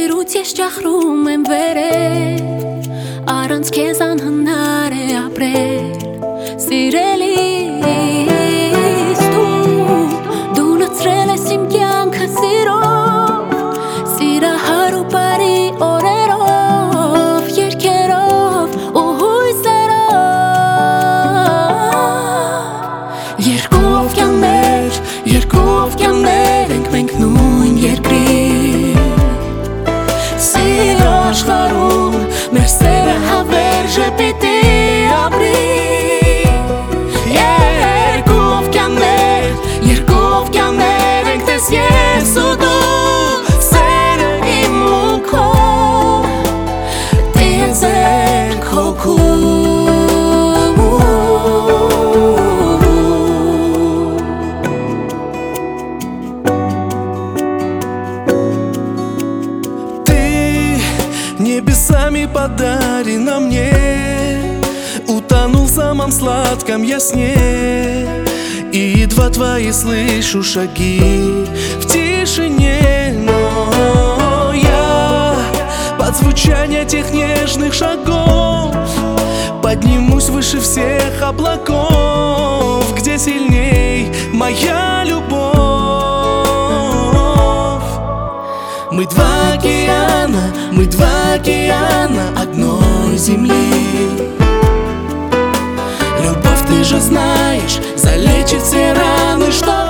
Սիրուց ես ճախրում եմ վերել, առանց քեզ անհնար է ապրել, սիրելիս դու լցրել ես իմ կյանքը սիրով, սիրահար ու բարի օրերով, երգերով ու հույսերով, երկու օվկիաններ ենք մենք նույն երկրի, աշխարհում մեր սերը հավերժ է պիտի ապրի, երկու օվկիաններ ենք տես ես ու դու, սերը իմ ու քո, տիեզերք հոգու. Небесами подарена мне, утонул в самом сладком я сне, и едва твои слышу шаги в тишине, но я под звучание тех нежных шагов поднимусь выше всех облаков, где сильней моя любовь. Мы два океана одной земли. Любовь, ты же знаешь, залечит все раны, что